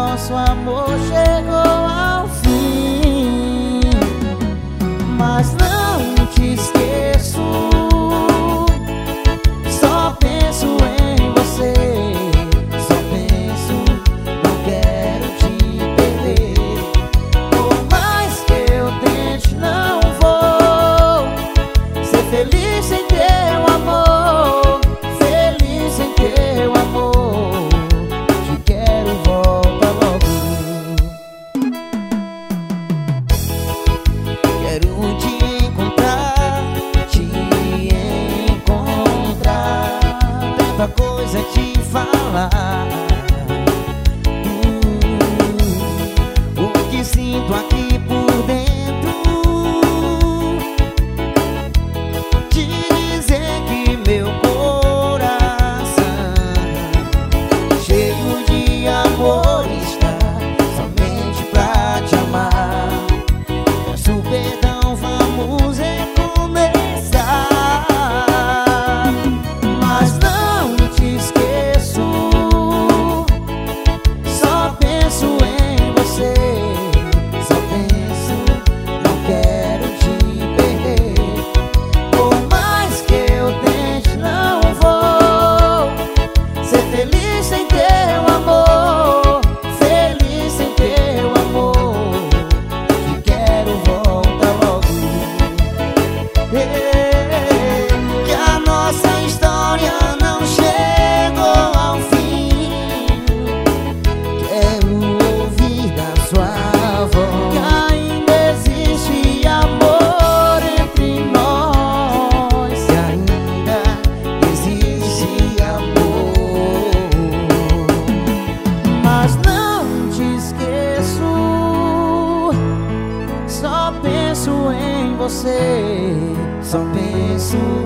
nosso amor chegou ao fim, mas não te esqueço. Só penso em você, só penso, não quero te perder. Por mais que eu tente, não vou ser feliz sem teu amor, feliz sem teu amor. Te quero, volta logo. Quero te encontrar, tanta coisa te falar. O que sinto aqui por dentro, te dizer que meu coração cheio de amor está somente pra te amar. Peço perdão, vamos recomeçar, mas não te esqueço. Só penso em você, só penso, não quero te perder. Por mais que eu tente, não vou ser feliz sem teu amor, feliz sem teu amor. Te quero, volta logo. Que a nossa história não chegou ao fim. Quero ouvir da sua voz que ainda existe amor entre nós, que ainda existe amor. Mas não te esqueço, só penso em você, só penso.